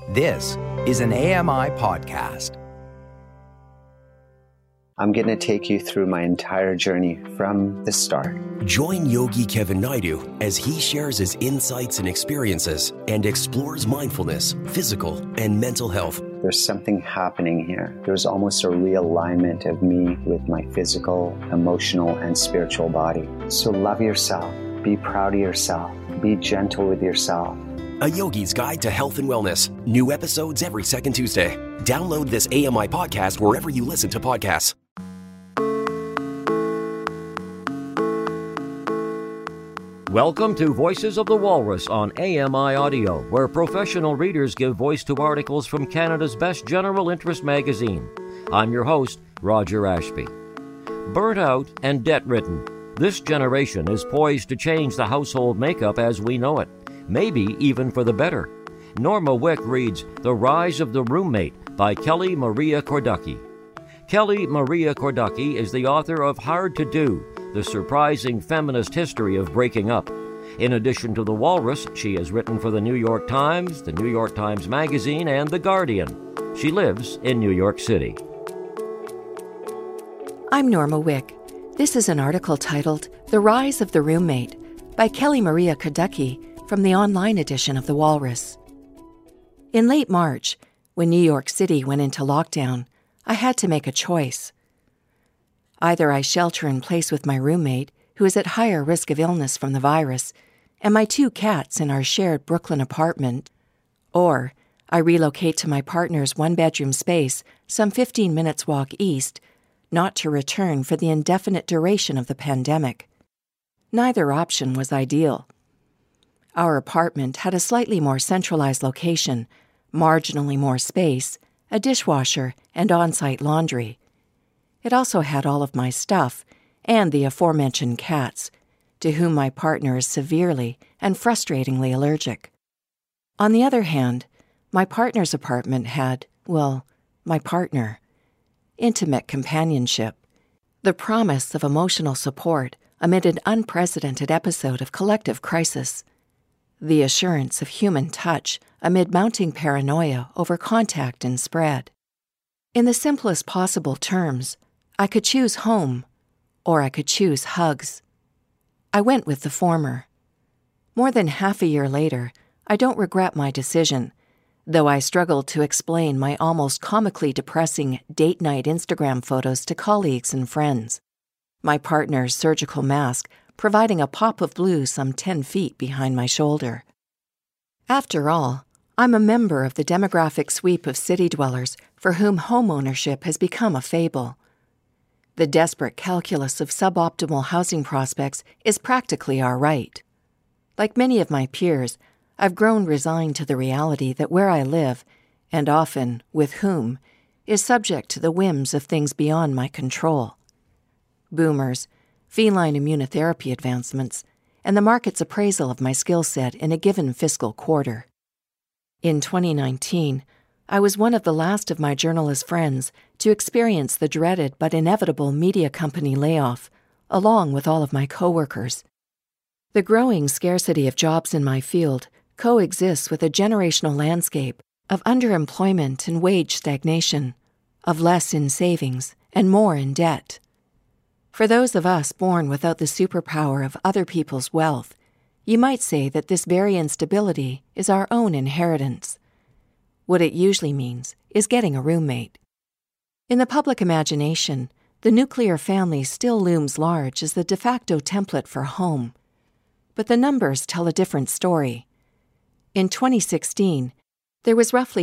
This is an AMI podcast. I'm going to take you through my entire journey from the start. Join Yogi Kevin Naidu as he shares his insights and experiences and explores mindfulness, physical, and mental health. There's something happening here. There's almost a realignment of me with my physical, emotional, and spiritual body. So love yourself. Be proud of yourself. Be gentle with yourself. A Yogi's Guide to Health and Wellness. New episodes every second Tuesday. Download this AMI podcast wherever you listen to podcasts. Welcome to Voices of the Walrus on AMI Audio, where professional readers give voice to articles from Canada's best general interest magazine. I'm your host, Roger Ashby. Burnt out and debt-ridden, this generation is poised to change the household makeup as we know it, maybe even for the better. Norma Wick reads The Rise of the Roommate by Kelly Maria Korducki. Kelly Maria Korducki is the author of Hard to Do, the surprising feminist history of breaking up. In addition to The Walrus, she has written for the New York Times, the New York Times Magazine, and The Guardian. She lives in New York City. I'm Norma Wick. This is an article titled The Rise of the Roommate by Kelly Maria Korducki from the online edition of The Walrus. In late March, when New York City went into lockdown, I had to make a choice. Either I shelter in place with my roommate, who is at higher risk of illness from the virus, and my 2 cats in our shared Brooklyn apartment, or I relocate to my partner's 1-bedroom space some 15 minutes walk east, not to return for the indefinite duration of the pandemic. Neither option was ideal. Our apartment had a slightly more centralized location, marginally more space, a dishwasher, and on-site laundry. It also had all of my stuff and the aforementioned cats, to whom my partner is severely and frustratingly allergic. On the other hand, my partner's apartment had, well, my partner. Intimate companionship. The promise of emotional support amid an unprecedented episode of collective crisis. The assurance of human touch amid mounting paranoia over contact and spread. In the simplest possible terms, I could choose home, or I could choose hugs. I went with the former. More than half a year later, I don't regret my decision, though I struggled to explain my almost comically depressing date night Instagram photos to colleagues and friends. My partner's surgical mask providing a pop of blue some 10 feet behind my shoulder. After all, I'm a member of the demographic sweep of city dwellers for whom homeownership has become a fable. The desperate calculus of suboptimal housing prospects is practically our right. Like many of my peers, I've grown resigned to the reality that where I live, and often with whom, is subject to the whims of things beyond my control. Boomers, feline immunotherapy advancements, and the market's appraisal of my skill set in a given fiscal quarter. In 2019, I was one of the last of my journalist friends to experience the dreaded but inevitable media company layoff, along with all of my coworkers. The growing scarcity of jobs in my field coexists with a generational landscape of underemployment and wage stagnation, of less in savings and more in debt. For those of us born without the superpower of other people's wealth, you might say that this very instability is our own inheritance. What it usually means is getting a roommate. In the public imagination, the nuclear family still looms large as the de facto template for home. But the numbers tell a different story. In 2016, there was roughly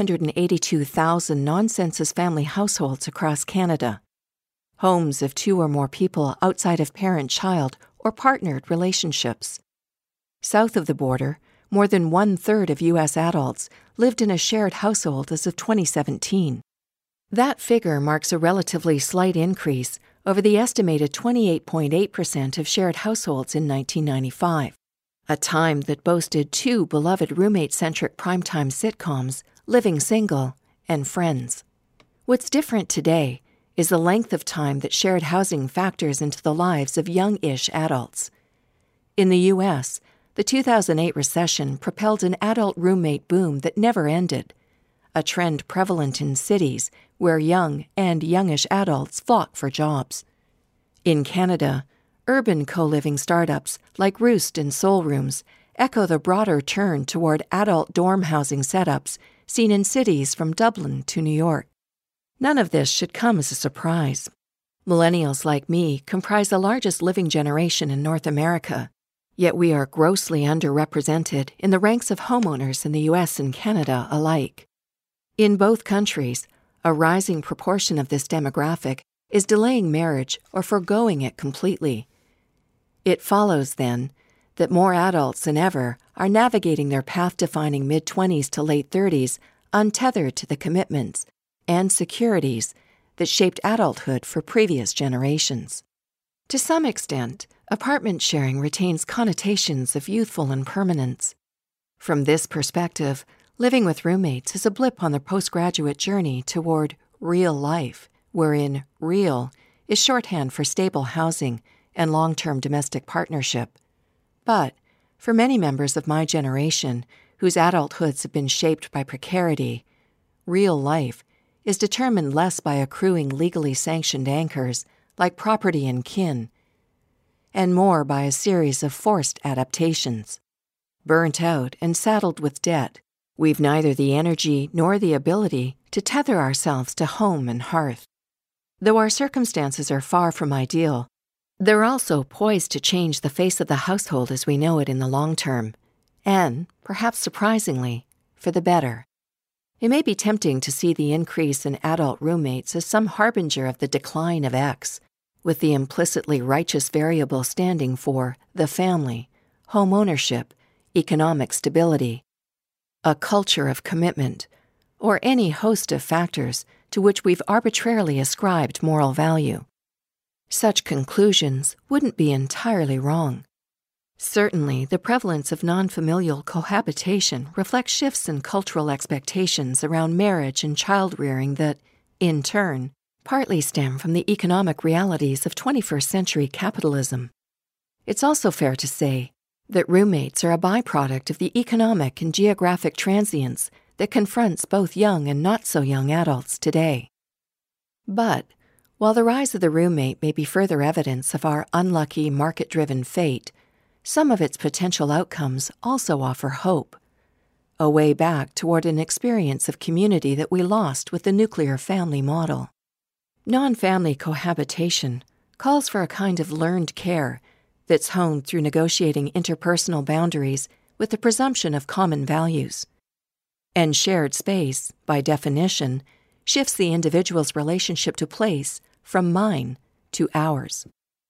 582,000 non-census family households across Canada, homes of 2 or more people outside of parent-child or partnered relationships. South of the border, more than 1/3 of U.S. adults lived in a shared household as of 2017. That figure marks a relatively slight increase over the estimated 28.8% of shared households in 1995, a time that boasted 2 beloved roommate-centric primetime sitcoms, Living Single and Friends. What's different today is the length of time that shared housing factors into the lives of young-ish adults. In the U.S., the 2008 recession propelled an adult roommate boom that never ended, a trend prevalent in cities where young and youngish adults flock for jobs. In Canada, urban co-living startups like Roost and Soul Rooms echo the broader turn toward adult dorm housing setups seen in cities from Dublin to New York. None of this should come as a surprise. Millennials like me comprise the largest living generation in North America, yet we are grossly underrepresented in the ranks of homeowners in the U.S. and Canada alike. In both countries, a rising proportion of this demographic is delaying marriage or forgoing it completely. It follows, then, that more adults than ever are navigating their path-defining mid-20s to late 30s untethered to the commitments and securities that shaped adulthood for previous generations. To some extent, apartment sharing retains connotations of youthful impermanence. From this perspective, living with roommates is a blip on the postgraduate journey toward real life, wherein real is shorthand for stable housing and long-term domestic partnership. But for many members of my generation, whose adulthoods have been shaped by precarity, real life is determined less by accruing legally sanctioned anchors like property and kin, and more by a series of forced adaptations. Burnt out and saddled with debt, we've neither the energy nor the ability to tether ourselves to home and hearth. Though our circumstances are far from ideal, they're also poised to change the face of the household as we know it in the long term, and, perhaps surprisingly, for the better. It may be tempting to see the increase in adult roommates as some harbinger of the decline of X, with the implicitly righteous variable standing for the family, home ownership, economic stability, a culture of commitment, or any host of factors to which we've arbitrarily ascribed moral value. Such conclusions wouldn't be entirely wrong. Certainly, the prevalence of non-familial cohabitation reflects shifts in cultural expectations around marriage and child-rearing that, in turn, partly stem from the economic realities of 21st century capitalism. It's also fair to say that roommates are a byproduct of the economic and geographic transience that confronts both young and not-so-young adults today. But, while the rise of the roommate may be further evidence of our unlucky market-driven fate, some of its potential outcomes also offer hope, a way back toward an experience of community that we lost with the nuclear family model. Non-family cohabitation calls for a kind of learned care that's honed through negotiating interpersonal boundaries with the presumption of common values. And shared space, by definition, shifts the individual's relationship to place from mine to ours.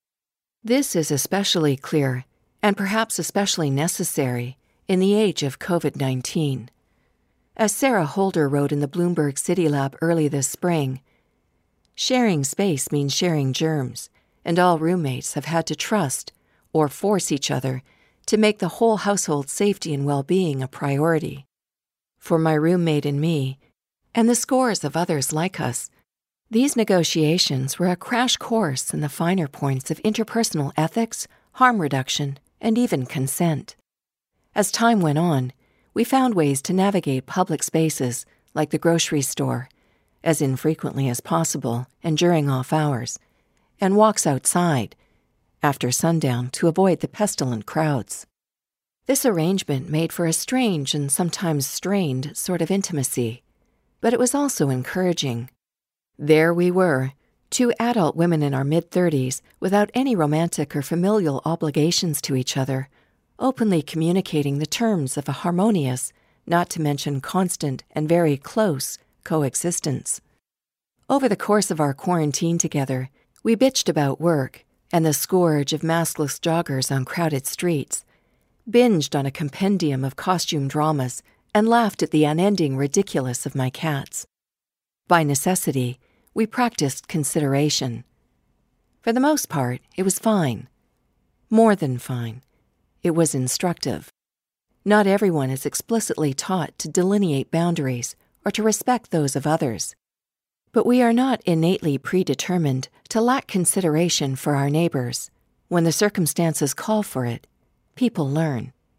This is especially clear, and perhaps especially necessary, in the age of COVID-19. As Sarah Holder wrote in the Bloomberg City Lab early this spring, sharing space means sharing germs, and all roommates have had to trust or force each other to make the whole household's safety and well-being a priority. For my roommate and me, and the scores of others like us, these negotiations were a crash course in the finer points of interpersonal ethics, harm reduction, and even consent. As time went on, we found ways to navigate public spaces like the grocery store, as infrequently as possible and during off hours, and walks outside, after sundown to avoid the pestilent crowds. This arrangement made for a strange and sometimes strained sort of intimacy, but it was also encouraging. There we were, two adult women in our mid-30s without any romantic or familial obligations to each other, openly communicating the terms of a harmonious, not to mention constant and very close, coexistence. Over the course of our quarantine together, we bitched about work and the scourge of maskless joggers on crowded streets, binged on a compendium of costume dramas, and laughed at the unending ridiculous of my cats. By necessity, we practiced consideration. For the most part, it was fine. More than fine. It was instructive. Not everyone is explicitly taught to delineate boundaries or to respect those of others. But we are not innately predetermined to lack consideration for our neighbors. When the circumstances call for it, people learn.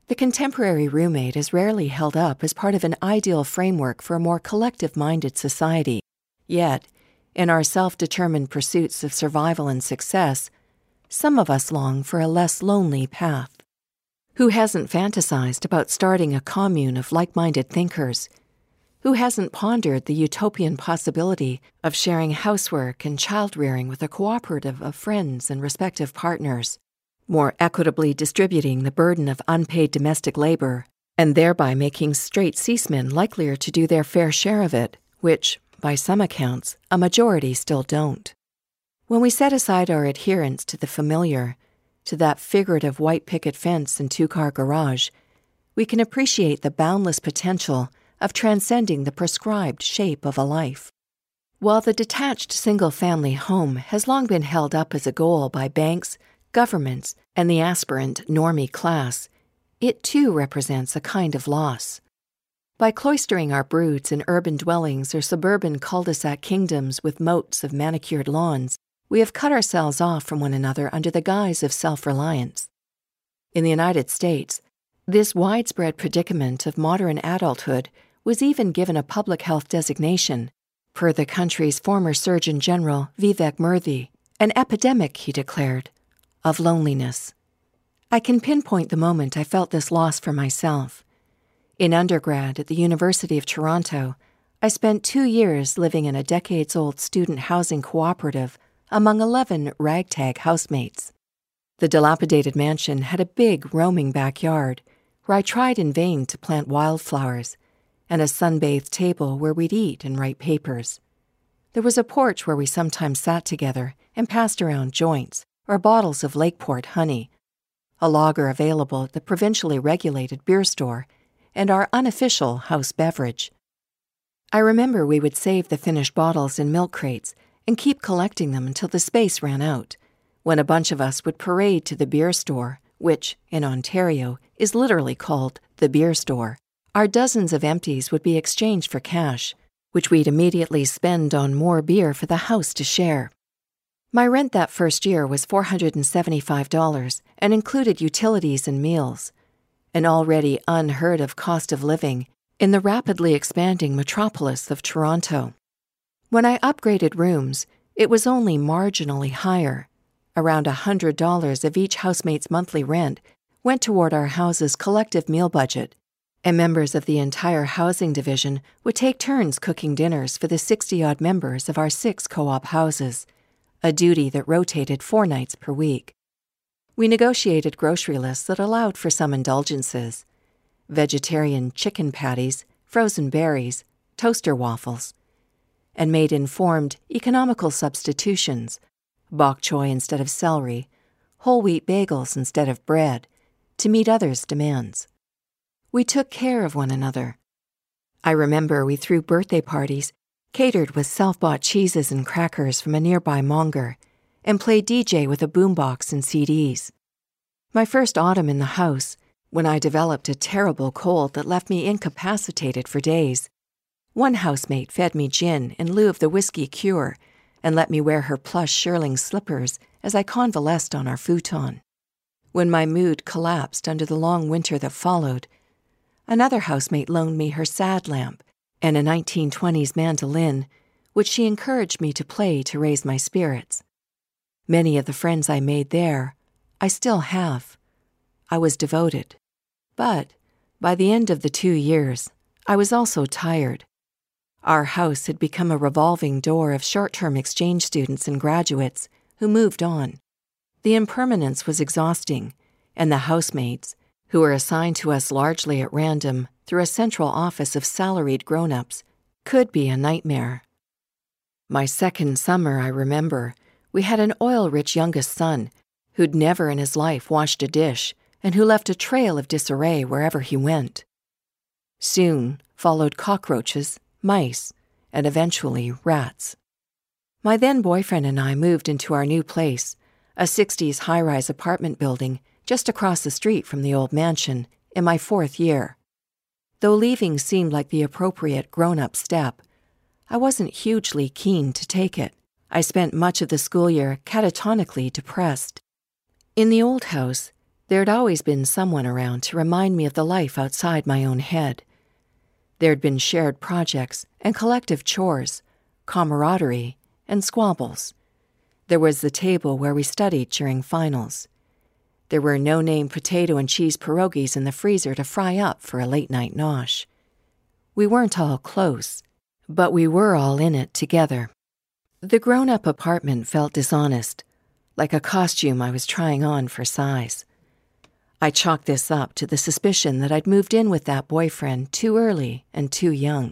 The contemporary roommate is rarely held up as part of an ideal framework for a more collective-minded society. Yet, in our self-determined pursuits of survival and success, some of us long for a less lonely path. Who hasn't fantasized about starting a commune of like-minded thinkers? Who hasn't pondered the utopian possibility of sharing housework and child-rearing with a cooperative of friends and respective partners, more equitably distributing the burden of unpaid domestic labor, and thereby making straight cis-men likelier to do their fair share of it, which, by some accounts, a majority still don't? When we set aside our adherence to the familiar, to that figurative white picket fence and two-car garage, we can appreciate the boundless potential of transcending the prescribed shape of a life. While the detached single-family home has long been held up as a goal by banks, governments, and the aspirant normie class, it too represents a kind of loss. By cloistering our broods in urban dwellings or suburban cul-de-sac kingdoms with moats of manicured lawns, we have cut ourselves off from one another under the guise of self-reliance. In the United States, this widespread predicament of modern adulthood was even given a public health designation, per the country's former Surgeon General Vivek Murthy, an epidemic, he declared, of loneliness. I can pinpoint the moment I felt this loss for myself. In undergrad at the University of Toronto, I spent 2 years living in a decades-old student housing cooperative among 11 ragtag housemates. The dilapidated mansion had a big, roaming backyard where I tried in vain to plant wildflowers, and a sunbathed table where we'd eat and write papers. There was a porch where we sometimes sat together and passed around joints or bottles of Lakeport honey, a lager available at the provincially regulated beer store, and our unofficial house beverage. I remember we would save the finished bottles in milk crates and keep collecting them until the space ran out, when a bunch of us would parade to the beer store, which, in Ontario, is literally called the beer store. Our dozens of empties would be exchanged for cash, which we'd immediately spend on more beer for the house to share. My rent that first year was $475 and included utilities and meals, an already unheard-of cost of living in the rapidly expanding metropolis of Toronto. When I upgraded rooms, it was only marginally higher. Around $100 of each housemate's monthly rent went toward our house's collective meal budget, and members of the entire housing division would take turns cooking dinners for the 60-odd members of our 6 co-op houses, a duty that rotated 4 nights per week. We negotiated grocery lists that allowed for some indulgences: vegetarian chicken patties, frozen berries, toaster waffles, and made informed, economical substitutions: bok choy instead of celery, whole wheat bagels instead of bread, to meet others' demands. We took care of one another. I remember we threw birthday parties, catered with self-bought cheeses and crackers from a nearby monger, and played DJ with a boombox and CDs. My first autumn in the house, when I developed a terrible cold that left me incapacitated for days, one housemate fed me gin in lieu of the whiskey cure and let me wear her plush shearling slippers as I convalesced on our futon. When my mood collapsed under the long winter that followed, another housemate loaned me her sad lamp and a 1920s mandolin, which she encouraged me to play to raise my spirits. Many of the friends I made there, I still have. I was devoted. But by the end of the 2 years, I was also tired. Our house had become a revolving door of short-term exchange students and graduates who moved on. The impermanence was exhausting, and the housemates, who were assigned to us largely at random through a central office of salaried grown-ups, could be a nightmare. My second summer, I remember, we had an oil-rich youngest son who'd never in his life washed a dish and who left a trail of disarray wherever he went. Soon followed cockroaches, mice, and eventually rats. My then-boyfriend and I moved into our new place, a 60s high-rise apartment building just across the street from the old mansion, in my 4th year. Though leaving seemed like the appropriate grown-up step, I wasn't hugely keen to take it. I spent much of the school year catatonically depressed. In the old house, There'd always been someone around to remind me of the life outside my own head. There'd been shared projects and collective chores, camaraderie, and squabbles. There was the table where we studied during finals. There were no-name potato and cheese pierogies in the freezer to fry up for a late-night nosh. We weren't all close, but we were all in it together. The grown-up apartment felt dishonest, like a costume I was trying on for size. I chalked this up to the suspicion that I'd moved in with that boyfriend too early and too young.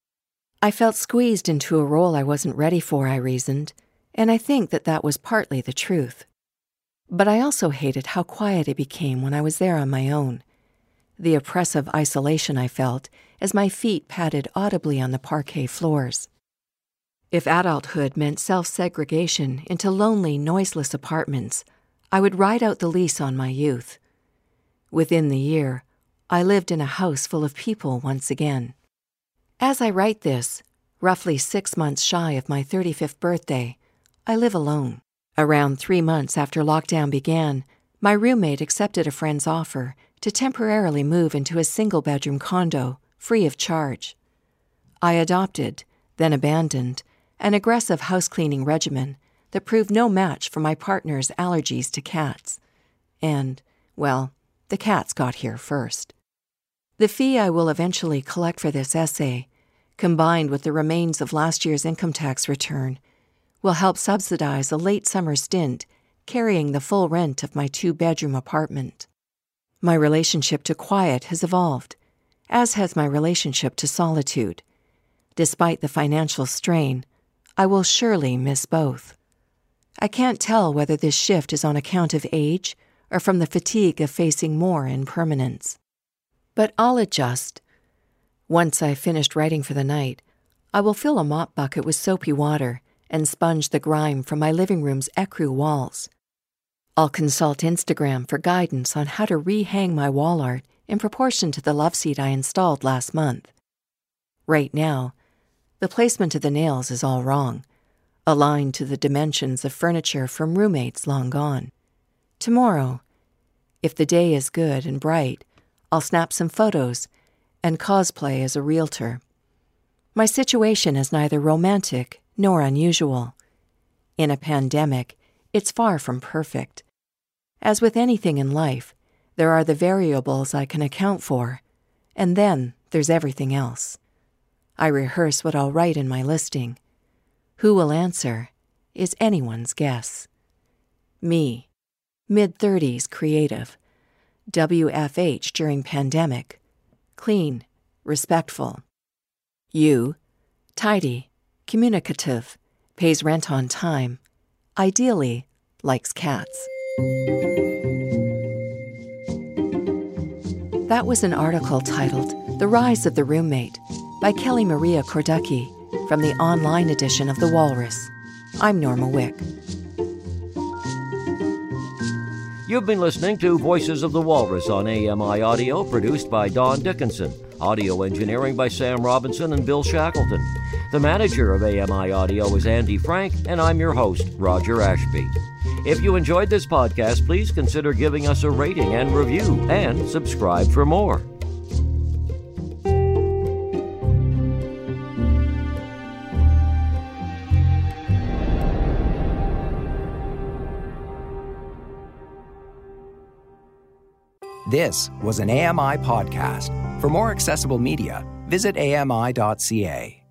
I felt squeezed into a role I wasn't ready for, I reasoned, and I think that was partly the truth. But I also hated how quiet it became when I was there on my own. The oppressive isolation I felt as my feet patted audibly on the parquet floors. If adulthood meant self-segregation into lonely, noiseless apartments, I would ride out the lease on my youth. Within the year, I lived in a house full of people once again. As I write this, roughly 6 months shy of my 35th birthday, I live alone. Around 3 months after lockdown began, my roommate accepted a friend's offer to temporarily move into a single-bedroom condo, free of charge. I adopted, then abandoned, an aggressive house-cleaning regimen that proved no match for my partner's allergies to cats. And, well, the cats got here first. The fee I will eventually collect for this essay, combined with the remains of last year's income tax return, will help subsidize a late summer stint carrying the full rent of my 2-bedroom apartment. My relationship to quiet has evolved, as has my relationship to solitude. Despite the financial strain, I will surely miss both. I can't tell whether this shift is on account of age or from the fatigue of facing more impermanence. But I'll adjust. Once I've finished writing for the night, I will fill a mop bucket with soapy water and sponge the grime from my living room's ecru walls. I'll consult Instagram for guidance on how to rehang my wall art in proportion to the love seat I installed last month. Right now, the placement of the nails is all wrong, aligned to the dimensions of furniture from roommates long gone. Tomorrow, if the day is good and bright, I'll snap some photos and cosplay as a realtor. My situation is neither romantic nor unusual. In a pandemic, it's far from perfect. As with anything in life, there are the variables I can account for, and then there's everything else. I rehearse what I'll write in my listing. Who will answer is anyone's guess. Me, mid-30s creative, WFH during pandemic, clean, respectful. You, tidy, communicative, pays rent on time, ideally likes cats. That was an article titled The Rise of the Roommate by Kelly Maria Korducki from the online edition of The Walrus. I'm Norma Wick. You've been listening to Voices of the Walrus on AMI Audio, produced by Don Dickinson. Audio engineering by Sam Robinson and Bill Shackleton. The manager of AMI Audio is Andy Frank, and I'm your host, Roger Ashby. If you enjoyed this podcast, please consider giving us a rating and review, and subscribe for more. This was an AMI podcast. For more accessible media, visit ami.ca.